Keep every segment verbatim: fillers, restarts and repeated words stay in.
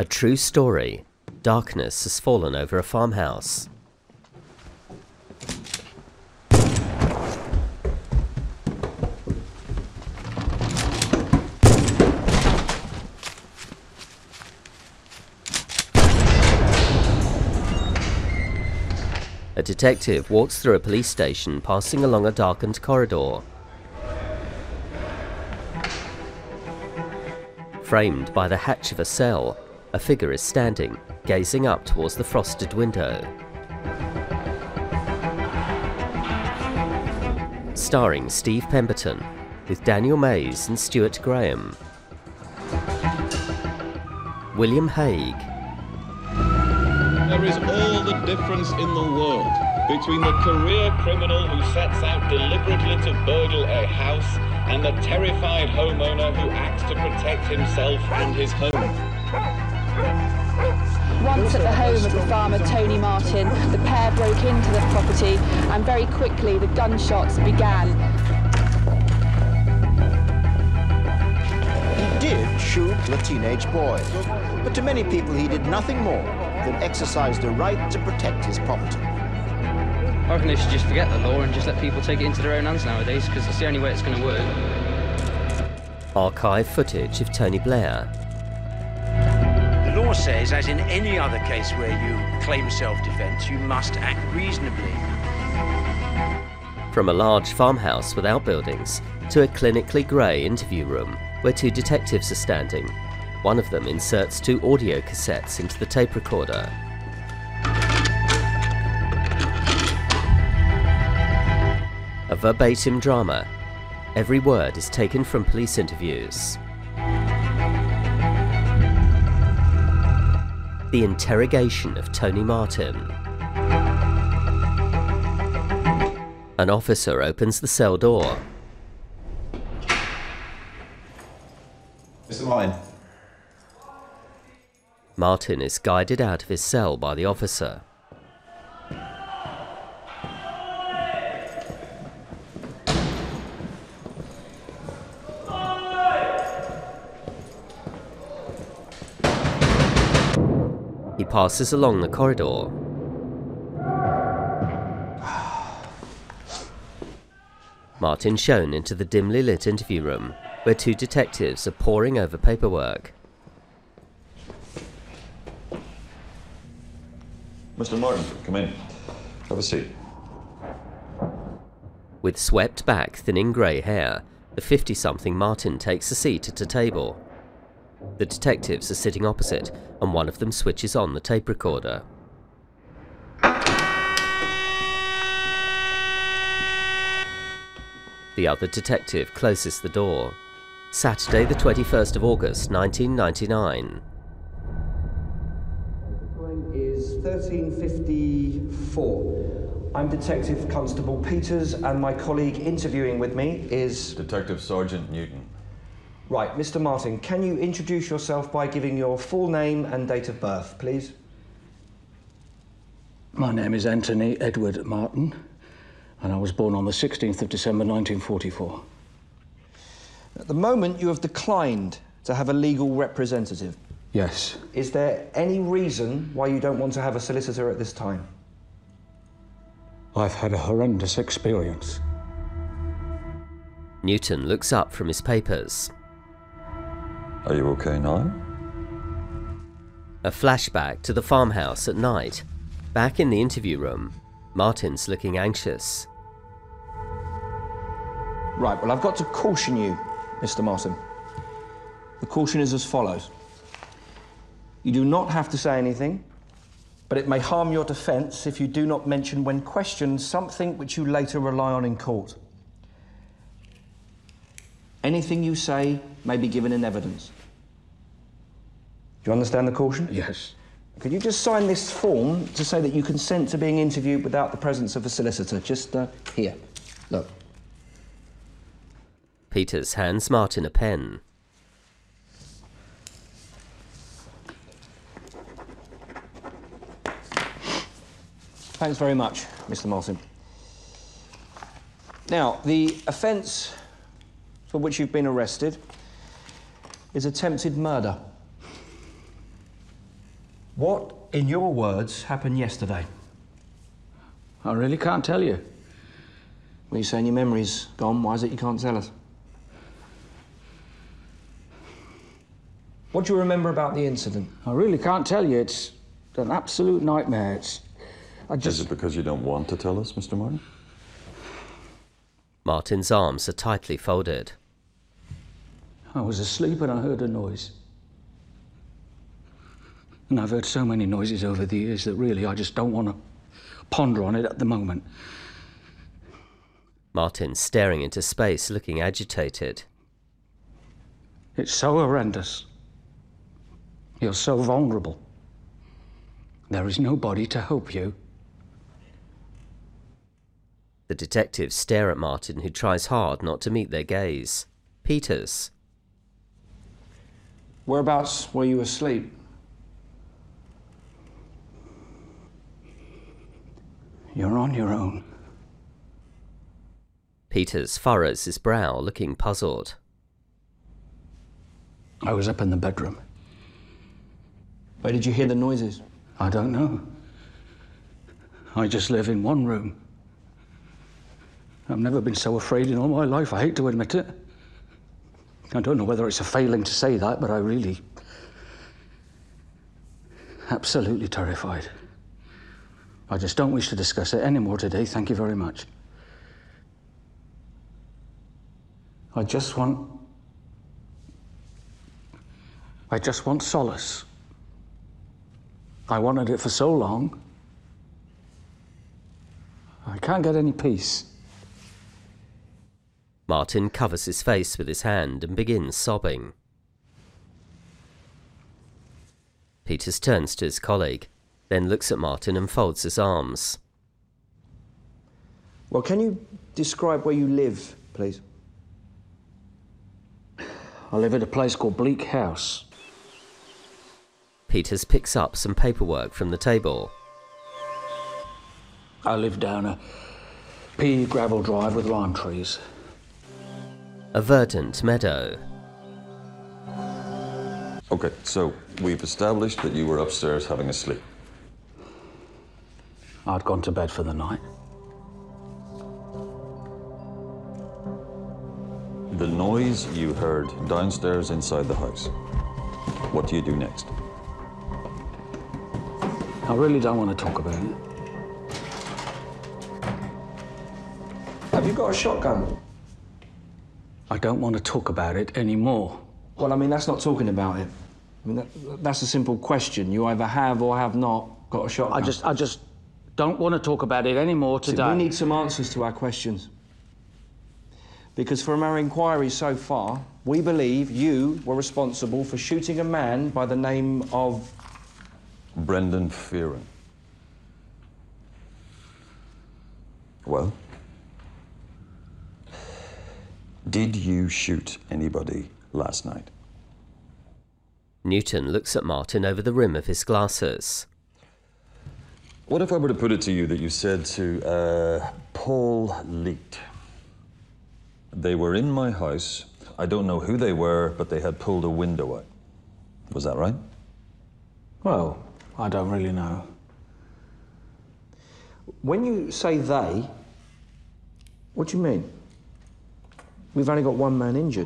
A true story. Darkness has fallen over a farmhouse. A detective walks through a police station, passing along a darkened corridor. Framed by the hatch of a cell, a figure is standing, gazing up towards the frosted window. Starring Steve Pemberton, with Daniel Mays and Stuart Graham. William Hague. There is all the difference in the world between the career criminal who sets out deliberately to burgle a house and the terrified homeowner who acts to protect himself and his home. Once at the home of the farmer Tony Martin, the pair broke into the property and very quickly the gunshots began. He did shoot the teenage boy, but to many people he did nothing more than exercise the right to protect his property. I reckon they should just forget the law and just let people take it into their own hands nowadays, because it's the only way it's going to work. Archive footage of Tony Blair. The law says, as in any other case where you claim self-defense, you must act reasonably. From a large farmhouse with outbuildings to a clinically grey interview room where two detectives are standing. One of them inserts two audio cassettes into the tape recorder. A verbatim drama. Every word is taken from police interviews. The interrogation of Tony Martin. An officer opens the cell door. Mister Martin. Martin is guided out of his cell by the officer. He passes along the corridor. Martin shown into the dimly lit interview room, where two detectives are poring over paperwork. Mister Martin, come in. Have a seat. With swept back, thinning grey hair, the fifty-something Martin takes a seat at a table. The detectives are sitting opposite, and one of them switches on the tape recorder. The other detective closes the door. Saturday the twenty-first of August, nineteen ninety-nine. Is thirteen fifty-four. I'm Detective Constable Peters, and my colleague interviewing with me is... Detective Sergeant Newton. Right, Mister Martin, can you introduce yourself by giving your full name and date of birth, please? My name is Anthony Edward Martin, and I was born on the sixteenth of December, nineteen forty-four. At the moment, you have declined to have a legal representative. Yes. Is there any reason why you don't want to have a solicitor at this time? I've had a horrendous experience. Newton looks up from his papers. Are you okay now? A flashback to the farmhouse at night. Back in the interview room, Martin's looking anxious. Right, well, I've got to caution you, Mister Martin. The caution is as follows. You do not have to say anything, but it may harm your defence if you do not mention when questioned something which you later rely on in court. Anything you say may be given in evidence. Do you understand the caution? Yes. Could you just sign this form to say that you consent to being interviewed without the presence of a solicitor? Just uh, here. Look. Peters hands Martin a pen. Thanks very much, Mister Martin. Now, the offence for which you've been arrested is attempted murder. What, in your words, happened yesterday? I really can't tell you. Well, you're saying your memory's gone. Why is it you can't tell us? What do you remember about the incident? I really can't tell you. It's an absolute nightmare. It's... I just... Is it because you don't want to tell us, Mister Martin? Martin's arms are tightly folded. I was asleep and I heard a noise. And I've heard so many noises over the years that really I just don't want to ponder on it at the moment. Martin's staring into space, looking agitated. It's so horrendous. You're so vulnerable. There is nobody to help you. The detectives stare at Martin, who tries hard not to meet their gaze. Peters. Whereabouts were you asleep? You're on your own. Peters furrows his brow, looking puzzled. I was up in the bedroom. Where did you hear the noises? I don't know. I just live in one room. I've never been so afraid in all my life. I hate to admit it. I don't know whether it's a failing to say that, but I really... absolutely terrified. I just don't wish to discuss it anymore today. Thank you very much. I just want... I just want solace. I wanted it for so long. I can't get any peace. Martin covers his face with his hand and begins sobbing. Peters turns to his colleague, then looks at Martin and folds his arms. Well, can you describe where you live, please? I live at a place called Bleak House. Peters picks up some paperwork from the table. I live down a pea gravel drive with lime trees. A verdant meadow. Okay, so we've established that you were upstairs having a sleep. I'd gone to bed for the night. The noise you heard downstairs inside the house. What do you do next? I really don't want to talk about it. Have you got a shotgun? I don't want to talk about it anymore. Well, I mean, that's not talking about it. I mean, that, that's a simple question. You either have or have not got a shotgun. I just, I just don't want to talk about it anymore today. See, we need some answers to our questions. Because from our inquiries so far, we believe you were responsible for shooting a man by the name of... Brendan Fearon. Well? Did you shoot anybody last night? Newton looks at Martin over the rim of his glasses. What if I were to put it to you that you said to uh, Paul Leet, they were in my house, I don't know who they were, but they had pulled a window out. Was that right? Well, I don't really know. When you say they, what do you mean? We've only got one man injured.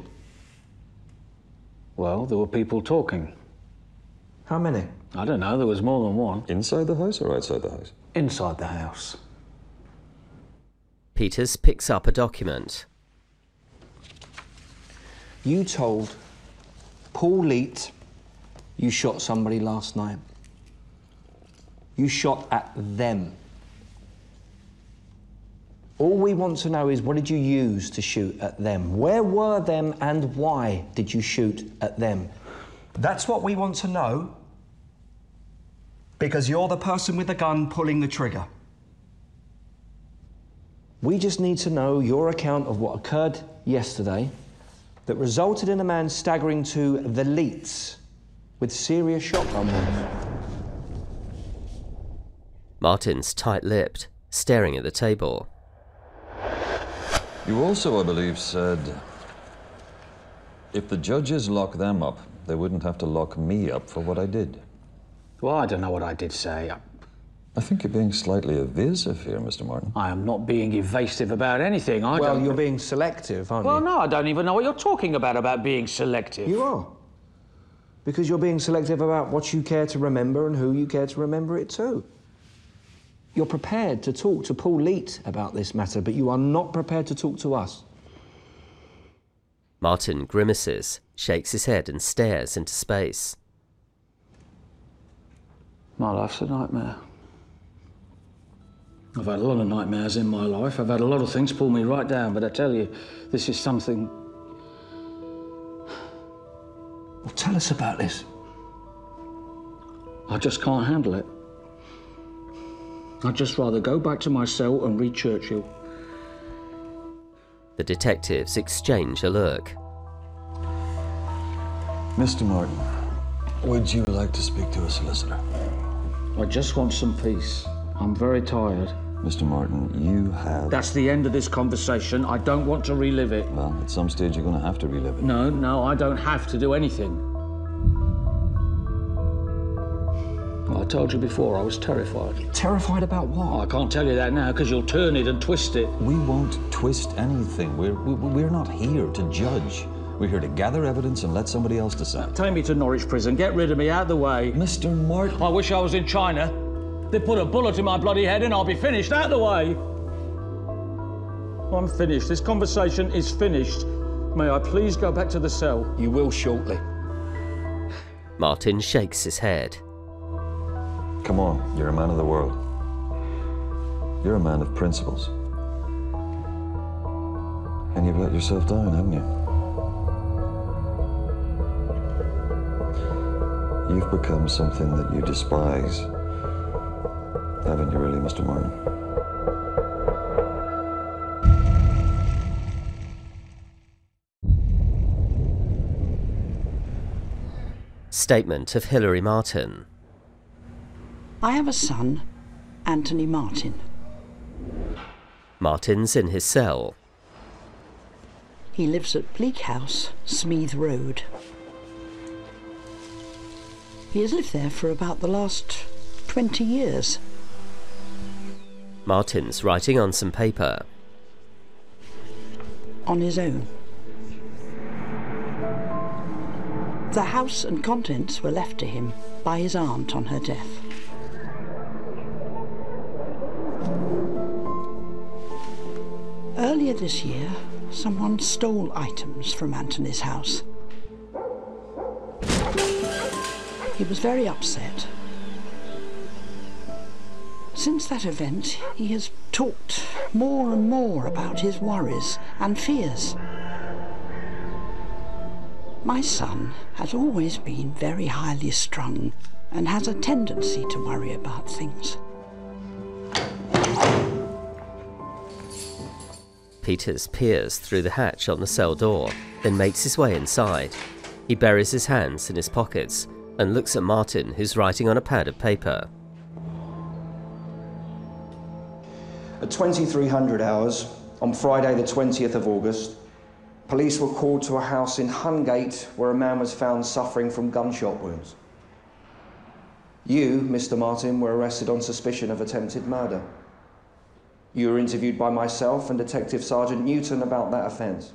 Well, there were people talking. How many? I don't know, there was more than one. Inside the house or outside the house? Inside the house. Peters picks up a document. You told Paul Leet you shot somebody last night. You shot at them. All we want to know is, what did you use to shoot at them? Where were them and why did you shoot at them? That's what we want to know, because you're the person with the gun pulling the trigger. We just need to know your account of what occurred yesterday that resulted in a man staggering to the Leets with serious shotgun wounds. Martin's tight-lipped, staring at the table. You also, I believe, said if the judges lock them up, they wouldn't have to lock me up for what I did. Well, I don't know what I did say. I... I think you're being slightly evasive here, Mister Martin. I am not being evasive about anything. I well, don't... you're being selective, aren't well, you? Well, no, I don't even know what you're talking about, about being selective. You are. Because you're being selective about what you care to remember and who you care to remember it to. You're prepared to talk to Paul Leet about this matter, but you are not prepared to talk to us. Martin grimaces, shakes his head and stares into space. My life's a nightmare. I've had a lot of nightmares in my life. I've had a lot of things pull me right down, but I tell you, this is something... Well, tell us about this. I just can't handle it. I'd just rather go back to my cell and read Churchill. The detectives exchange a look. Mister Martin, would you like to speak to a solicitor? I just want some peace. I'm very tired. Mister Martin, you have... That's the end of this conversation. I don't want to relive it. Well, at some stage you're going to have to relive it. No, no, I don't have to do anything. Well, I told you before, I was terrified. Terrified about what? Oh, I can't tell you that now, because you'll turn it and twist it. We won't twist anything. We're, we, we're not here to judge. We're here to gather evidence and let somebody else decide. Take me to Norwich Prison. Get rid of me out of the way. Mister Martin... I wish I was in China. They put a bullet in my bloody head and I'll be finished. Out of the way. I'm finished. This conversation is finished. May I please go back to the cell? You will shortly. Martin shakes his head. Come on, you're a man of the world. You're a man of principles. And you've let yourself down, haven't you? You've become something that you despise. Haven't you really, Mister Martin? Statement of Hilary Martin. I have a son, Anthony Martin. Martin's in his cell. He lives at Bleak House, Smeeth Road. He has lived there for about the last twenty years. Martin's writing on some paper. On his own. The house and contents were left to him by his aunt on her death. Earlier this year, someone stole items from Anthony's house. He was very upset. Since that event, he has talked more and more about his worries and fears. My son has always been very highly strung and has a tendency to worry about things. Peters peers through the hatch on the cell door, then makes his way inside. He buries his hands in his pockets and looks at Martin, who's writing on a pad of paper. At twenty-three hundred hours, on Friday the twentieth of August, police were called to a house in Hungate where a man was found suffering from gunshot wounds. You, Mister Martin, were arrested on suspicion of attempted murder. You were interviewed by myself and Detective Sergeant Newton about that offence.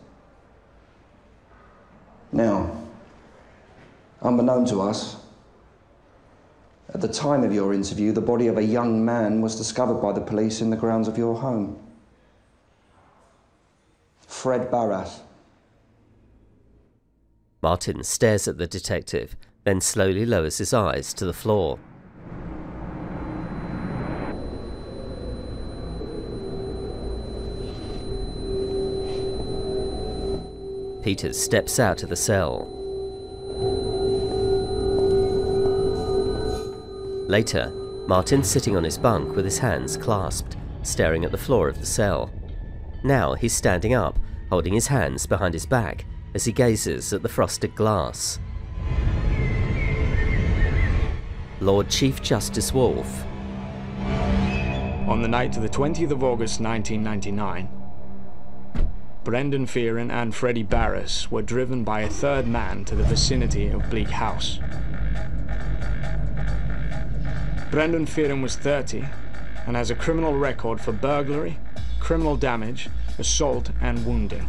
Now, unbeknown to us, at the time of your interview, the body of a young man was discovered by the police in the grounds of your home. Fred Barras. Martin stares at the detective, then slowly lowers his eyes to the floor. Peters steps out of the cell. Later, Martin's sitting on his bunk with his hands clasped, staring at the floor of the cell. Now he's standing up, holding his hands behind his back as he gazes at the frosted glass. Lord Chief Justice Wolfe. On the night of the twentieth of August nineteen ninety-nine, Brendan Fearon and Freddie Barras were driven by a third man to the vicinity of Bleak House. Brendan Fearon was thirty and has a criminal record for burglary, criminal damage, assault and wounding.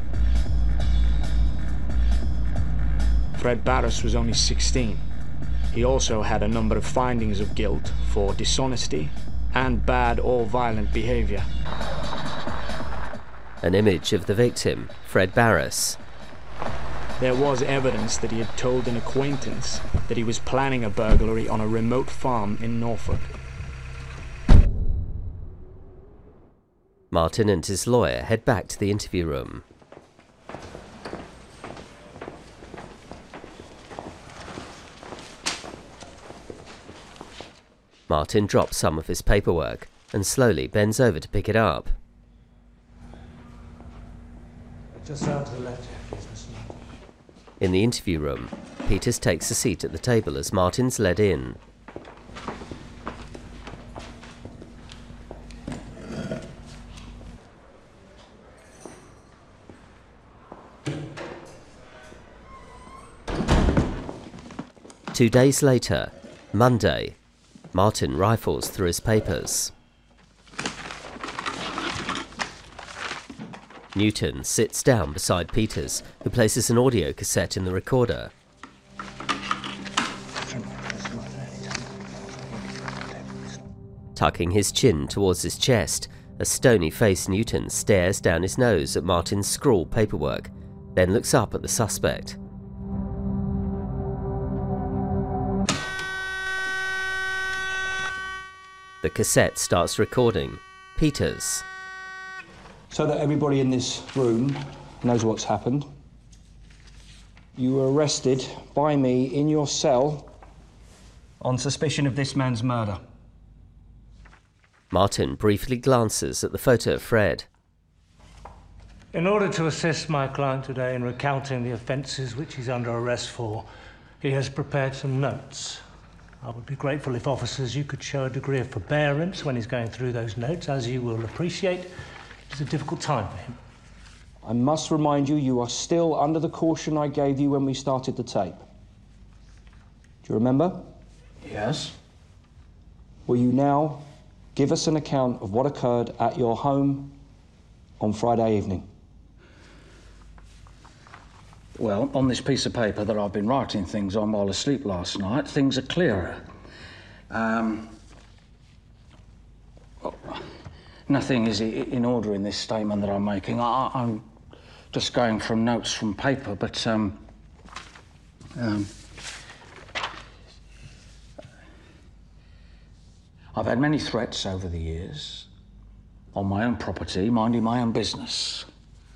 Fred Barras was only sixteen. He also had a number of findings of guilt for dishonesty and bad or violent behaviour. An image of the victim, Fred Barras. There was evidence that he had told an acquaintance that he was planning a burglary on a remote farm in Norfolk. Martin and his lawyer head back to the interview room. Martin drops some of his paperwork and slowly bends over to pick it up. Just out to the left here, please, Mister Martin. In the interview room, Peters takes a seat at the table as Martin's led in. Two days later, Monday, Martin rifles through his papers. Newton sits down beside Peters, who places an audio cassette in the recorder. Tucking his chin towards his chest, a stony-faced Newton stares down his nose at Martin's scrawled paperwork, then looks up at the suspect. The cassette starts recording. Peters. So that everybody in this room knows what's happened, you were arrested by me in your cell on suspicion of this man's murder. Martin briefly glances at the photo of Fred. In order to assist my client today in recounting the offences which he's under arrest for, he has prepared some notes. I would be grateful if, officers, you could show a degree of forbearance when he's going through those notes. As you will appreciate, it's a difficult time for him. I must remind you, you are still under the caution I gave you when we started the tape. Do you remember? Yes. Will you now give us an account of what occurred at your home on Friday evening? Well, on this piece of paper that I've been writing things on while asleep last night, things are clearer. Um, well, nothing is in order in this statement that I'm making. I, I'm just going from notes from paper, but um, um, I've had many threats over the years on my own property, minding my own business.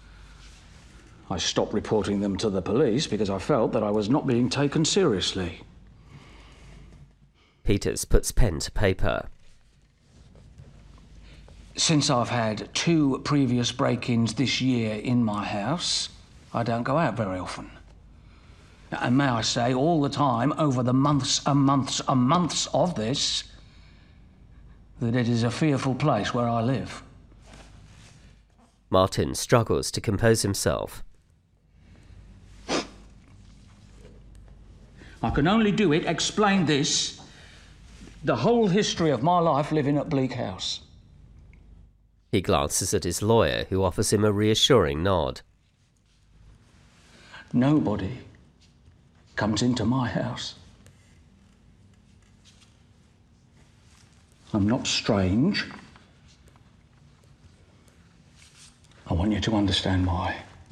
I stopped reporting them to the police because I felt that I was not being taken seriously. Peters puts pen to paper. Since I've had two previous break-ins this year in my house, I don't go out very often. And may I say, all the time, over the months and months and months of this, that it is a fearful place where I live. Martin struggles to compose himself. I can only do it, explain this, the whole history of my life living at Bleak House. He glances at his lawyer, who offers him a reassuring nod. Nobody comes into my house. I'm not strange. I want you to understand why.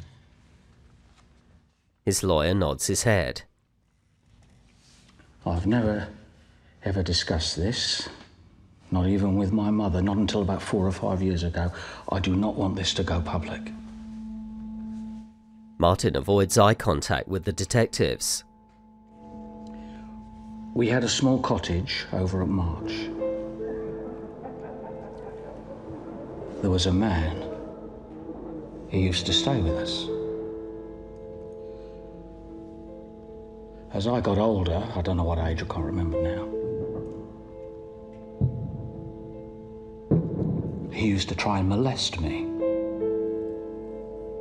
His lawyer nods his head. I've never, ever discussed this, not even with my mother, not until about four or five years ago. I do not want this to go public. Martin avoids eye contact with the detectives. We had a small cottage over at March. There was a man. He used to stay with us. As I got older, I don't know what age, I can't remember now, he used to try and molest me.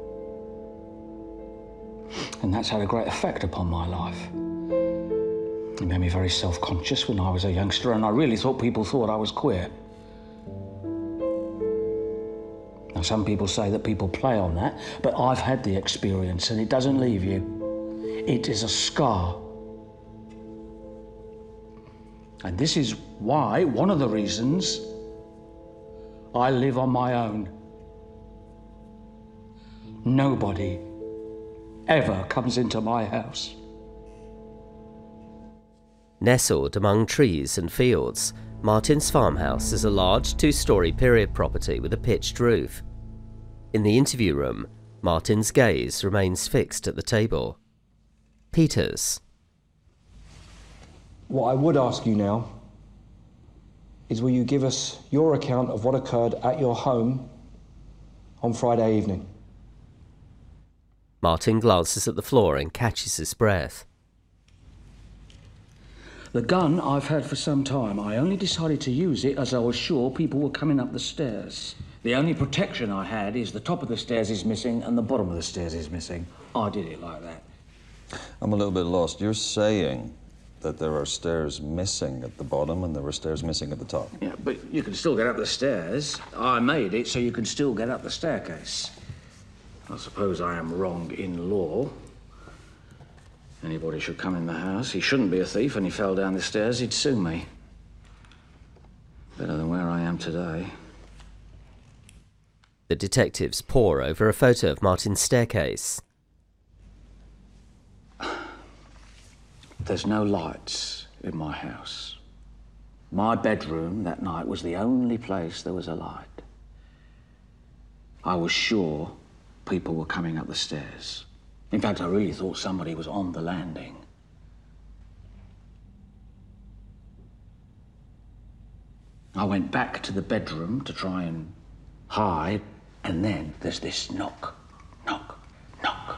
And that's had a great effect upon my life. It made me very self-conscious when I was a youngster, and I really thought people thought I was queer. Now, some people say that people play on that, but I've had the experience, and it doesn't leave you. It is a scar. And this is why, one of the reasons, I live on my own. Nobody ever comes into my house. Nestled among trees and fields, Martin's farmhouse is a large two-storey period property with a pitched roof. In the interview room, Martin's gaze remains fixed at the table. Peters. What I would ask you now is, will you give us your account of what occurred at your home on Friday evening? Martin glances at the floor and catches his breath. The gun I've had for some time. I only decided to use it as I was sure people were coming up the stairs. The only protection I had is the top of the stairs is missing and the bottom of the stairs is missing. I did it like that. I'm a little bit lost. You're saying that there are stairs missing at the bottom and there were stairs missing at the top? Yeah, but you can still get up the stairs. I made it so you can still get up the staircase. I suppose I am wrong in law. Anybody should come in the house. He shouldn't be a thief, and he fell down the stairs, he'd sue me. Better than where I am today. The detectives pore over a photo of Martin's staircase. There's no lights in my house. My bedroom that night was the only place there was a light. I was sure people were coming up the stairs. In fact, I really thought somebody was on the landing. I went back to the bedroom to try and hide, and then there's this knock, knock, knock.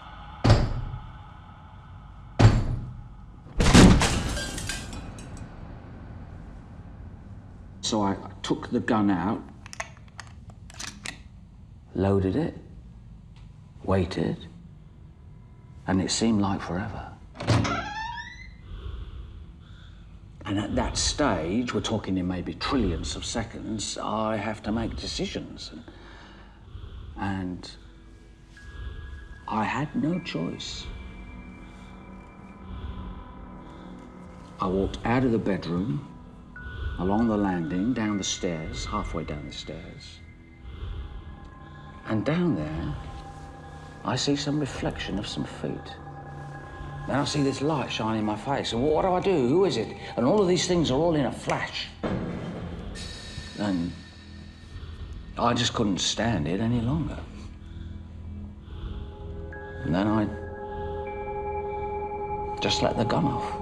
So I took the gun out, loaded it, waited, and it seemed like forever. And at that stage, we're talking in maybe trillions of seconds, I have to make decisions. And, and I had no choice. I walked out of the bedroom, along the landing, down the stairs, halfway down the stairs. And down there, I see some reflection of some feet. Then I see this light shining in my face, and what do I do? Who is it? And all of these things are all in a flash. And I just couldn't stand it any longer. And then I just let the gun off.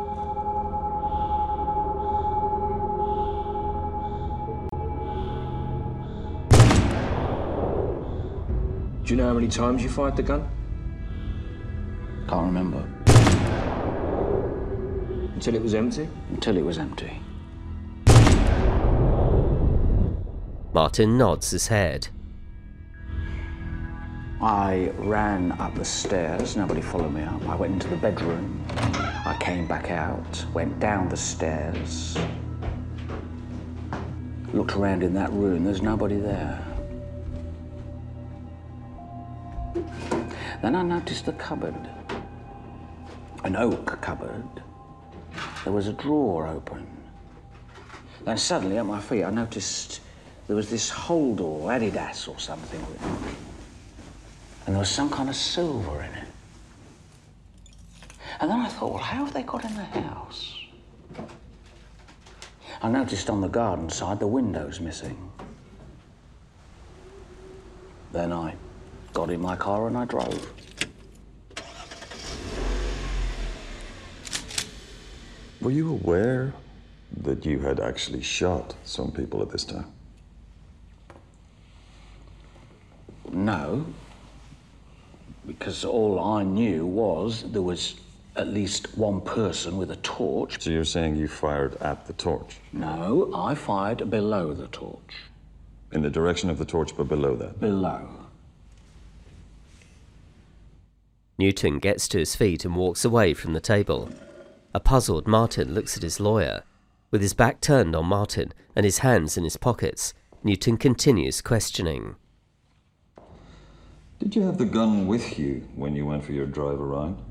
Do you know how many times you fired the gun? Can't remember. Until it was empty? Until it was empty. Martin nods his head. I ran up the stairs, nobody followed me up. I went into the bedroom, I came back out, went down the stairs, looked around in that room, there's nobody there. Then I noticed the cupboard, an oak cupboard. There was a drawer open. Then suddenly at my feet I noticed there was this Holdor, Adidas or something. And there was some kind of silver in it. And then I thought, well, how have they got in the house? I noticed on the garden side the window's missing. Then I got in my car and I drove. Were you aware that you had actually shot some people at this time? No, because all I knew was there was at least one person with a torch. So you're saying you fired at the torch? No, I fired below the torch. In the direction of the torch, but below that? Below. Newton gets to his feet and walks away from the table. A puzzled Martin looks at his lawyer. With his back turned on Martin and his hands in his pockets, Newton continues questioning. Did you have the gun with you when you went for your drive around?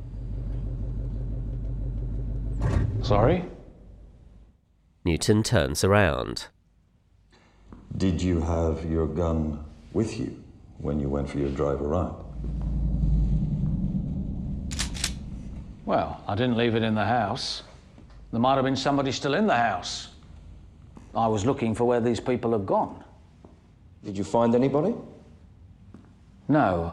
Sorry? Newton turns around. Did you have your gun with you when you went for your drive around? Well, I didn't leave it in the house. There might have been somebody still in the house. I was looking for where these people had gone. Did you find anybody? No.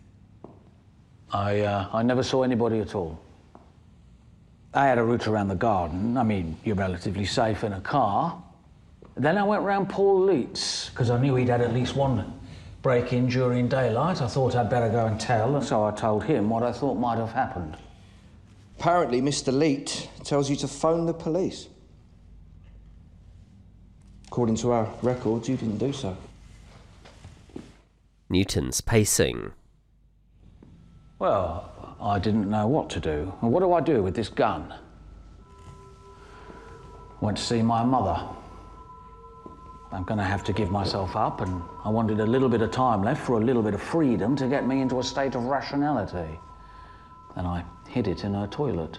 I, uh, I never saw anybody at all. I had a route around the garden. I mean, you're relatively safe in a car. Then I went round Paul Leite's, because I knew he'd had at least one break-in during daylight. I thought I'd better go and tell, and so I told him what I thought might have happened. Apparently, Mister Leite tells you to phone the police. According to our records, you didn't do so. Newton's pacing. Well, I didn't know what to do. And what do I do with this gun? Went to see my mother. I'm going to have to give myself up, and I wanted a little bit of time left for a little bit of freedom to get me into a state of rationality. And I hid it in her toilet.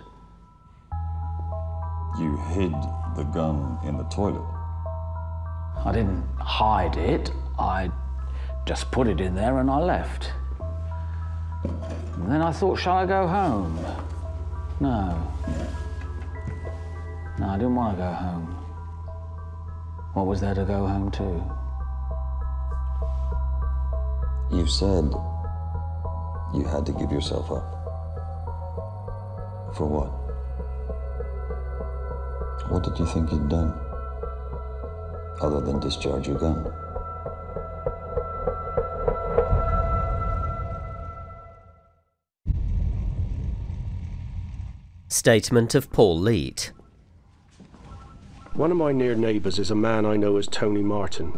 You hid the gun in the toilet? I didn't hide it. I just put it in there and I left. And then I thought, shall I go home? No. No, I didn't want to go home. What was there to go home to? You said you had to give yourself up. For what? What did you think you'd done, other than discharge your gun? Statement of Paul Leite. One of my near neighbours is a man I know as Tony Martin.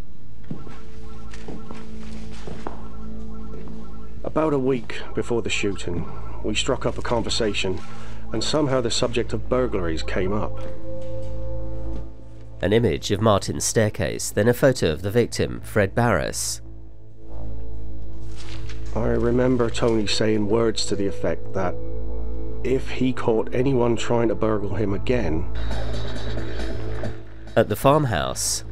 About a week before the shooting, we struck up a conversation, and somehow the subject of burglaries came up. An image of Martin's staircase, then a photo of the victim, Fred Barris. I remember Tony saying words to the effect that if he caught anyone trying to burgle him again... At the farmhouse,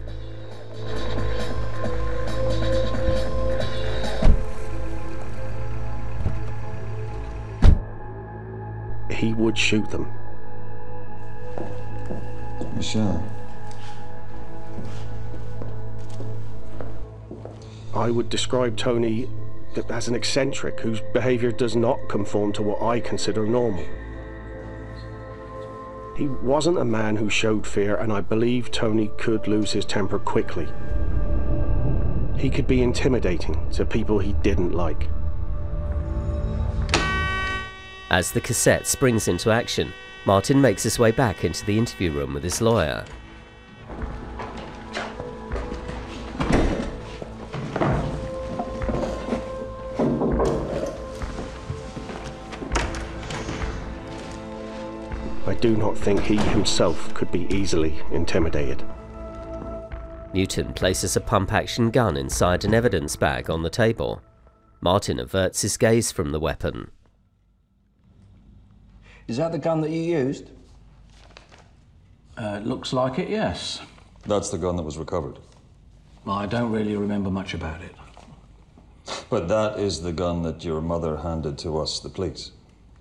he would shoot them. Michelle. I would describe Tony as an eccentric whose behaviour does not conform to what I consider normal. He wasn't a man who showed fear, and I believe Tony could lose his temper quickly. He could be intimidating to people he didn't like. As the cassette springs into action, Martin makes his way back into the interview room with his lawyer. I do not think he himself could be easily intimidated. Newton places a pump-action gun inside an evidence bag on the table. Martin averts his gaze from the weapon. Is that the gun that you used? Uh, looks like it, yes. That's the gun that was recovered. I don't really remember much about it. But that is the gun that your mother handed to us, the police.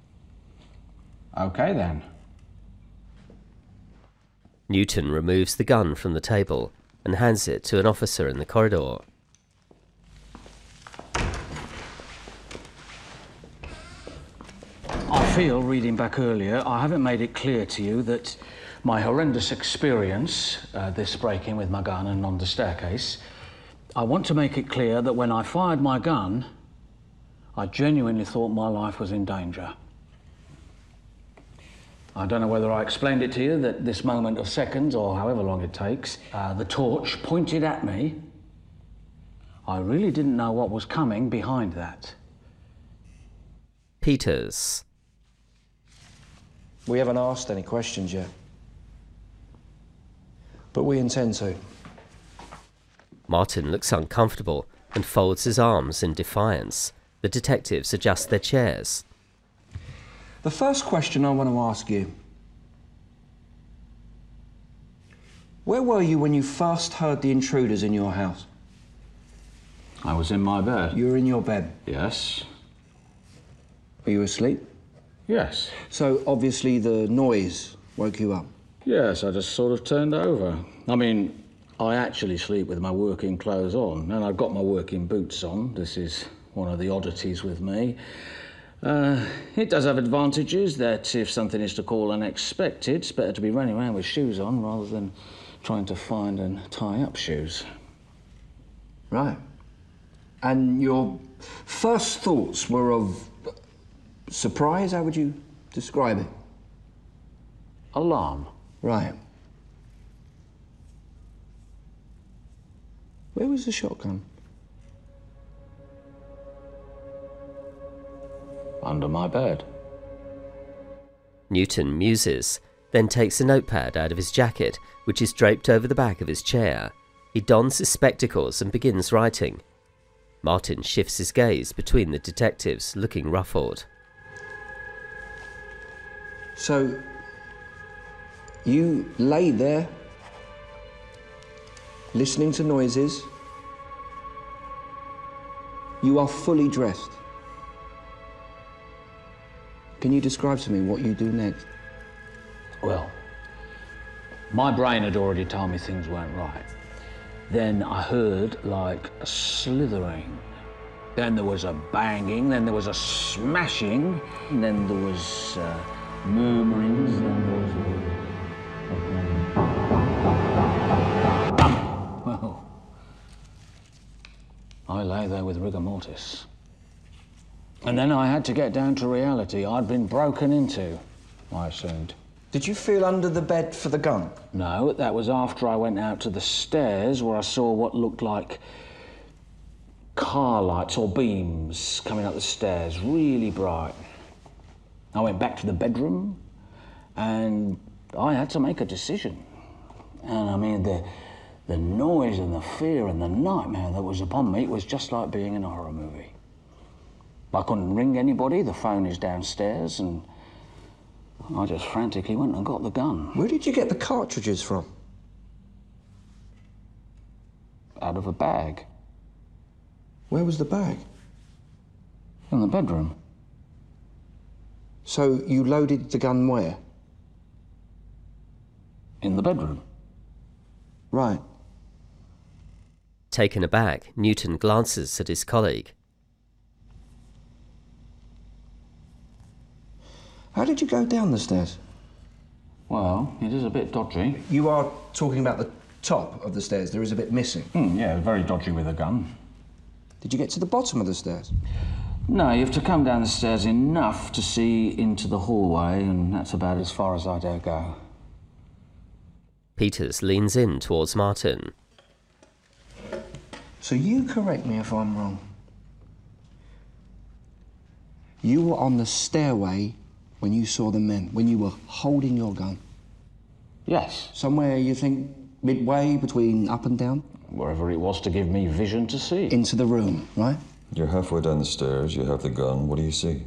Okay, then. Newton removes the gun from the table and hands it to an officer in the corridor. I feel, reading back earlier, I haven't made it clear to you that my horrendous experience, uh, this break-in with my gun and on the staircase, I want to make it clear that when I fired my gun, I genuinely thought my life was in danger. I don't know whether I explained it to you, that this moment of seconds, or however long it takes, uh, the torch pointed at me. I really didn't know what was coming behind that. Peters. We haven't asked any questions yet. But we intend to. Martin looks uncomfortable and folds his arms in defiance. The detectives adjust their chairs. The first question I want to ask you. Where were you when you first heard the intruders in your house? I was in my bed. You were in your bed? Yes. Were you asleep? Yes. So, obviously, the noise woke you up? Yes, I just sort of turned over. I mean, I actually sleep with my working clothes on, and I've got my working boots on. This is one of the oddities with me. Uh, it does have advantages that if something is to call unexpected, it's better to be running around with shoes on rather than trying to find and tie up shoes. Right. And your first thoughts were of surprise? How would you describe it? Alarm. Right. Where was the shotgun? Under my bed. Newton muses, then takes a notepad out of his jacket, which is draped over the back of his chair. He dons his spectacles and begins writing. Martin shifts his gaze between the detectives, looking ruffled. So, you lay there, listening to noises. You are fully dressed. Can you describe to me what you do next? Well, my brain had already told me things weren't right. Then I heard, like, a slithering. Then there was a banging, then there was a smashing, and then there was uh, murmurings, then there was... Well, I lay there with rigor mortis. And then I had to get down to reality. I'd been broken into, I assumed. Did you feel under the bed for the gun? No, that was after I went out to the stairs where I saw what looked like car lights or beams coming up the stairs, really bright. I went back to the bedroom and I had to make a decision. And I mean, the, the noise and the fear and the nightmare that was upon me, it was just like being in a horror movie. I couldn't ring anybody, the phone is downstairs, and I just frantically went and got the gun. Where did you get the cartridges from? Out of a bag. Where was the bag? In the bedroom. So you loaded the gun where? In the bedroom. Right. Taken aback, Newton glances at his colleague. How did you go down the stairs? Well, it is a bit dodgy. You are talking about the top of the stairs. There is a bit missing. Mm, yeah, very dodgy with a gun. Did you get to the bottom of the stairs? No, you have to come down the stairs enough to see into the hallway, and that's about as far as I dare go. Peters leans in towards Martin. So you correct me if I'm wrong. You were on the stairway when you saw the men, when you were holding your gun? Yes. Somewhere, you think, midway between up and down? Wherever it was to give me vision to see. Into the room, right? You're halfway down the stairs, you have the gun, what do you see?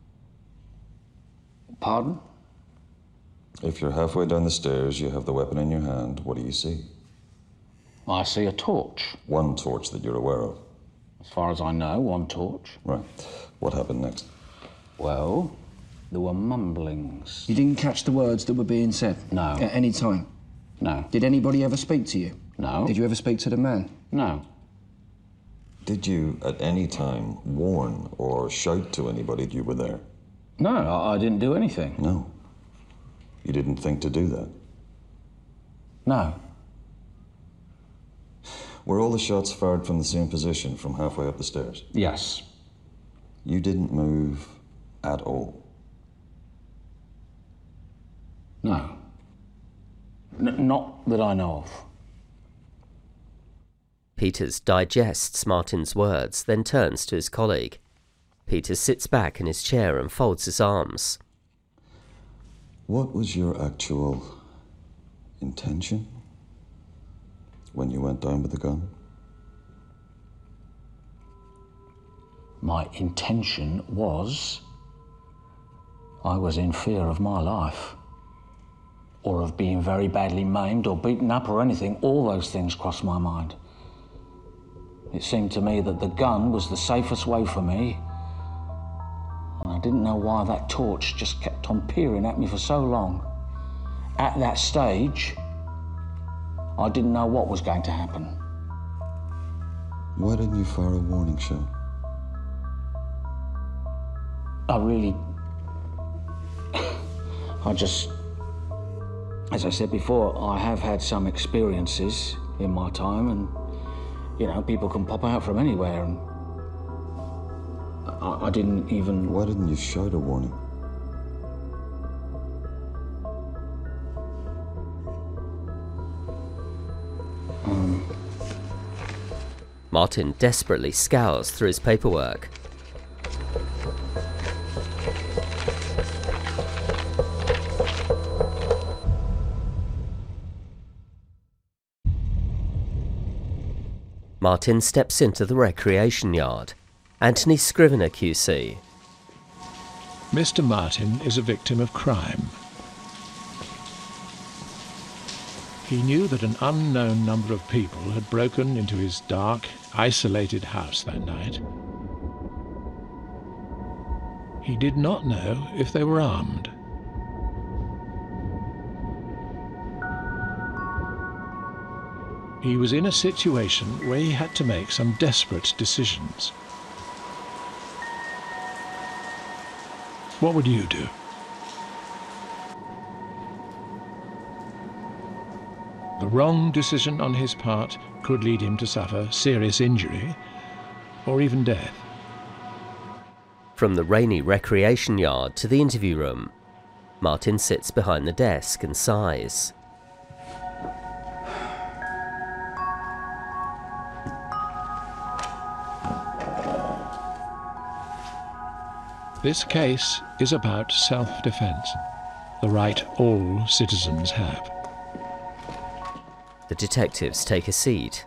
Pardon? If you're halfway down the stairs, you have the weapon in your hand, what do you see? I see a torch. One torch that you're aware of? As far as I know, one torch. Right. What happened next? Well, there were mumblings. You didn't catch the words that were being said? No. At any time? No. Did anybody ever speak to you? No. Did you ever speak to the man? No. Did you, at any time, warn or shout to anybody that you were there? No, I, I didn't do anything. No. You didn't think to do that? No. Were all the shots fired from the same position, from halfway up the stairs? Yes. You didn't move at all? No. N- not that I know of. Peters digests Martin's words, then turns to his colleague. Peters sits back in his chair and folds his arms. What was your actual intention when you went down with the gun? My intention was I was in fear of my life, or of being very badly maimed or beaten up or anything. All those things crossed my mind. It seemed to me that the gun was the safest way for me, and I didn't know why that torch just kept on peering at me for so long. At that stage, I didn't know what was going to happen. Why didn't you fire a warning shot? I really... I just... As I said before, I have had some experiences in my time, and, you know, people can pop out from anywhere, and I, I didn't even... Why didn't you shout a warning? Um... Martin desperately scours through his paperwork. Martin steps into the recreation yard. Anthony Scrivener Q C. Mister Martin is a victim of crime. He knew that an unknown number of people had broken into his dark, isolated house that night. He did not know if they were armed. He was in a situation where he had to make some desperate decisions. What would you do? The wrong decision on his part could lead him to suffer serious injury or even death. From the rainy recreation yard to the interview room, Martin sits behind the desk and sighs. This case is about self-defense, the right all citizens have. The detectives take a seat.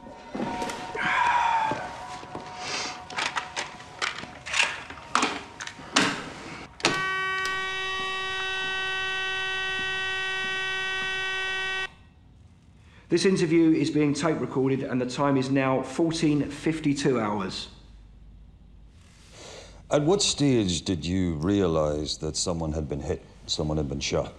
This interview is being tape recorded and the time is now fourteen fifty-two hours. At what stage did you realize that someone had been hit, someone had been shot?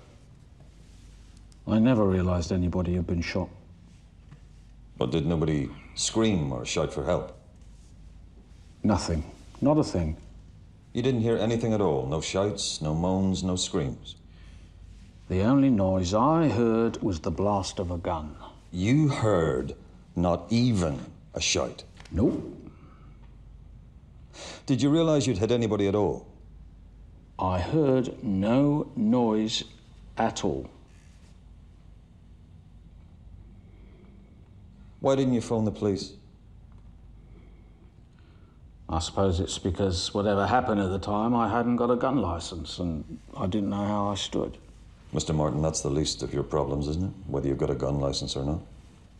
I never realized anybody had been shot. But did nobody scream or shout for help? Nothing. Not a thing. You didn't hear anything at all? No shouts, no moans, no screams? The only noise I heard was the blast of a gun. You heard not even a shout? Nope. Did you realize you'd hit anybody at all? I heard no noise at all. Why didn't you phone the police? I suppose it's because whatever happened at the time, I hadn't got a gun license and I didn't know how I stood. Mister Martin, that's the least of your problems, isn't it? Whether you've got a gun license or not.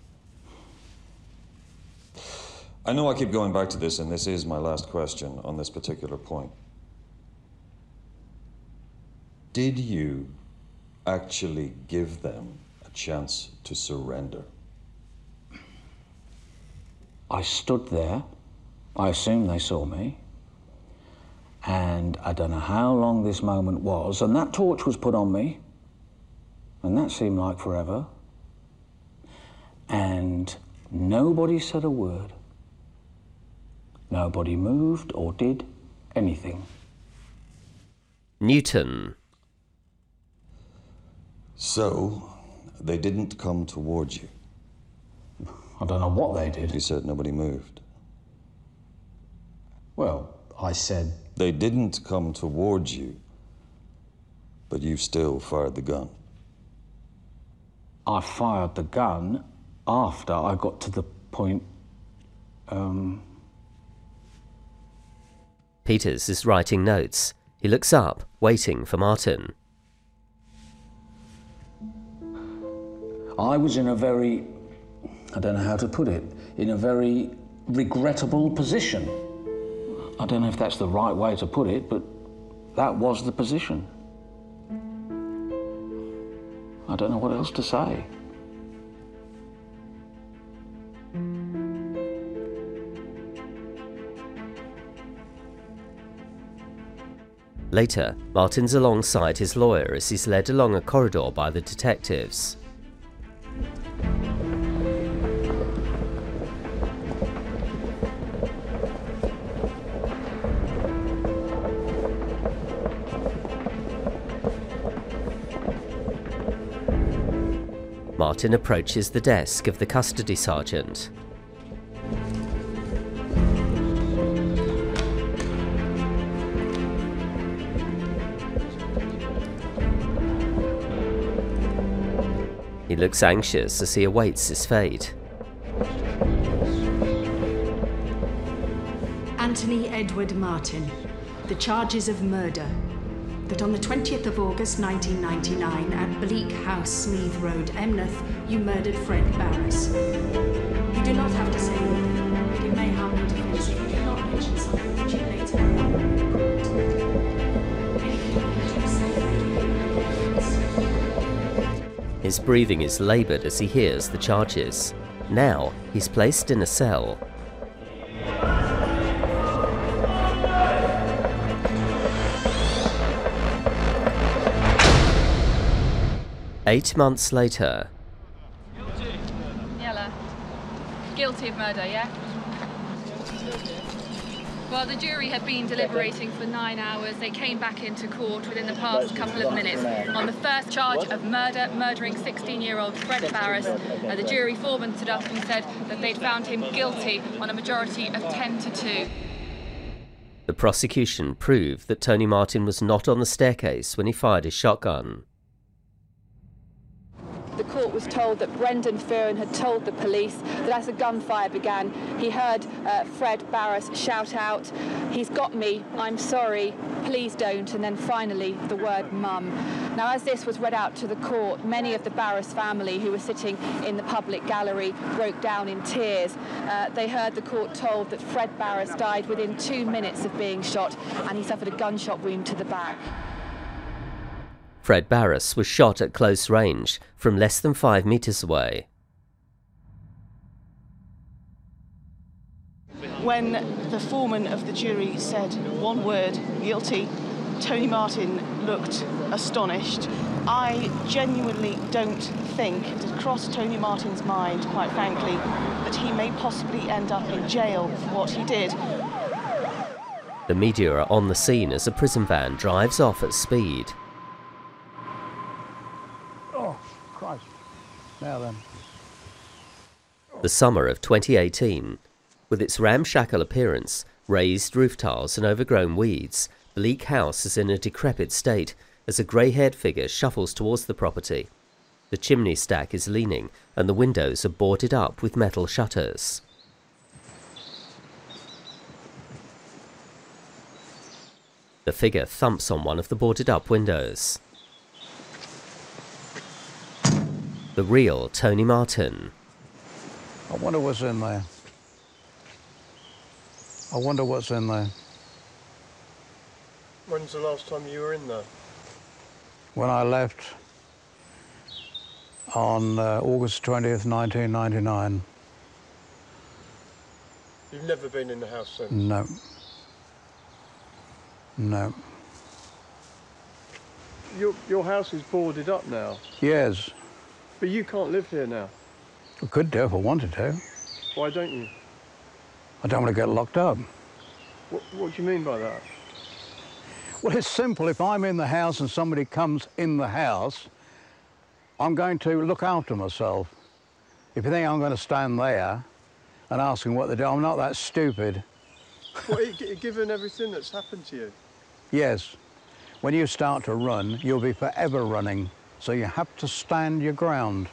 I know I keep going back to this, and this is my last question on this particular point. Did you actually give them a chance to surrender? I stood there. I assume they saw me. And I don't know how long this moment was, and that torch was put on me, and that seemed like forever. And nobody said a word. Nobody moved or did anything. Newton. So, they didn't come towards you? I don't know what they did. You said nobody moved. Well, I said... They didn't come towards you, but you still fired the gun. I fired the gun after I got to the point, um... Peters is writing notes. He looks up, waiting for Martin. I was in a very, I don't know how to put it, in a very regrettable position. I don't know if that's the right way to put it, but that was the position. I don't know what else to say. Later, Martin's alongside his lawyer as he's led along a corridor by the detectives. Martin approaches the desk of the custody sergeant. He looks anxious as he awaits his fate. Anthony Edward Martin. The charges of murder. That on the twentieth of August nineteen ninety-nine at Bleak House, Smeeth Road, Emneth, you murdered Fred Barras. You do not have to say anything, but it may harm your defense if you do not mention something that you later His breathing is laboured as he hears the charges. Now, he's placed in a cell. Eight months later... Yella. Guilty of murder, yeah? Well, the jury had been deliberating for nine hours. They came back into court within the past couple of minutes on the first charge of murder, murdering sixteen-year-old Fred Barras. Uh, the jury foreman stood up and said that they'd found him guilty on a majority of ten to two. The prosecution proved that Tony Martin was not on the staircase when he fired his shotgun. The court was told that Brendan Fearon had told the police that as the gunfire began, he heard uh, Fred Barras shout out, "He's got me, I'm sorry, please don't," and then finally the word mum. Now, as this was read out to the court, many of the Barras family who were sitting in the public gallery broke down in tears. Uh, they heard the court told that Fred Barras died within two minutes of being shot, and he suffered a gunshot wound to the back. Fred Barras was shot at close range from less than five metres away. When the foreman of the jury said one word, guilty, Tony Martin looked astonished. I genuinely don't think it had crossed Tony Martin's mind, quite frankly, that he may possibly end up in jail for what he did. The media are on the scene as a prison van drives off at speed. Now then. The summer of twenty eighteen, with its ramshackle appearance, raised roof tiles and overgrown weeds, Bleak House is in a decrepit state as a grey-haired figure shuffles towards the property. The chimney stack is leaning and the windows are boarded up with metal shutters. The figure thumps on one of the boarded up windows. The real Tony Martin. I wonder what's in there. I wonder what's in there. When's the last time you were in there? When I left on uh, August twentieth, nineteen ninety-nine. You've never been in the house since? No. No. Your, your house is boarded up now? Yes. But you can't live here now? I could do if I wanted to. Why don't you? I don't want to get locked up. What, what do you mean by that? Well, it's simple. If I'm in the house and somebody comes in the house, I'm going to look after myself. If you think I'm going to stand there and ask them what they do, I'm not that stupid. Well, given everything that's happened to you? Yes. When you start to run, you'll be forever running, so you have to stand your ground.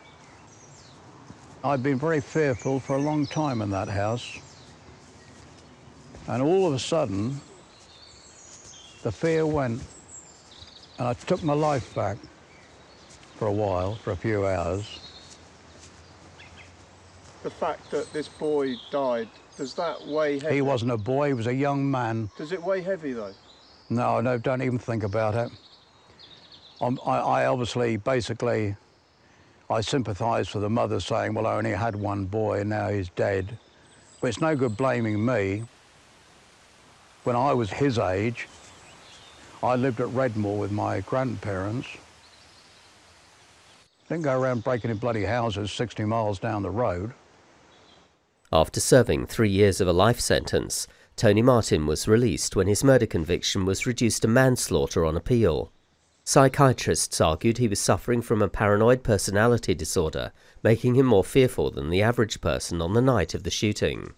I've been very fearful for a long time in that house. And all of a sudden, the fear went, and I took my life back for a while, for a few hours. the fact that this boy died, does that weigh heavy? He wasn't a boy, he was a young man. Does it weigh heavy, though? No, no, don't even think about it. I'm, I, I obviously, basically, I sympathise for the mother saying, well, I only had one boy and now he's dead. But it's no good blaming me. When I was his age, I lived at Redmore with my grandparents. Didn't go around breaking in bloody houses sixty miles down the road. After serving three years of a life sentence, Tony Martin was released when his murder conviction was reduced to manslaughter on appeal. Psychiatrists argued he was suffering from a paranoid personality disorder, making him more fearful than the average person on the night of the shooting.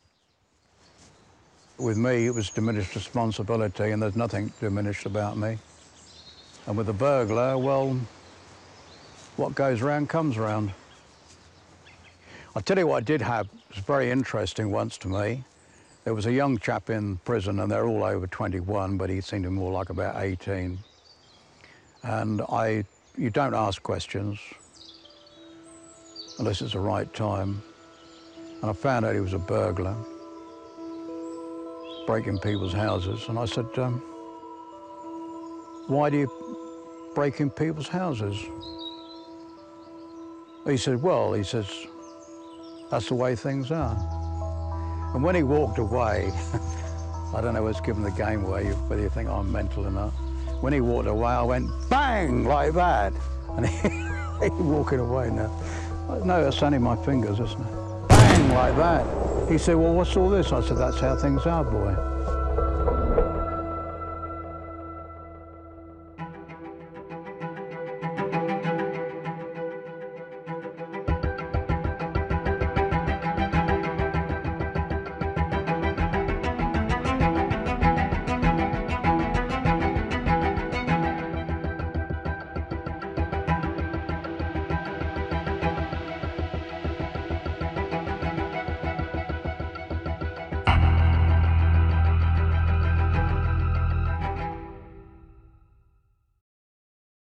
With me, it was diminished responsibility, and there's nothing diminished about me. And with the burglar, well, what goes round comes round. I'll tell you what I did have, it was very interesting once to me. There was a young chap in prison, and they're all over twenty-one, but he seemed more like about eighteen. And I, you don't ask questions unless it's the right time. And I found out he was a burglar, breaking people's houses. And I said, um, why do you break in people's houses? He said, well, he says, that's the way things are. And when he walked away, I don't know what's given the game away, whether you think I'm mental or not. When he walked away, I went bang, like that. And he, he's walking away now. No, that's only my fingers, isn't it? Bang, like that. He said, well, what's all this? I said, that's how things are, boy.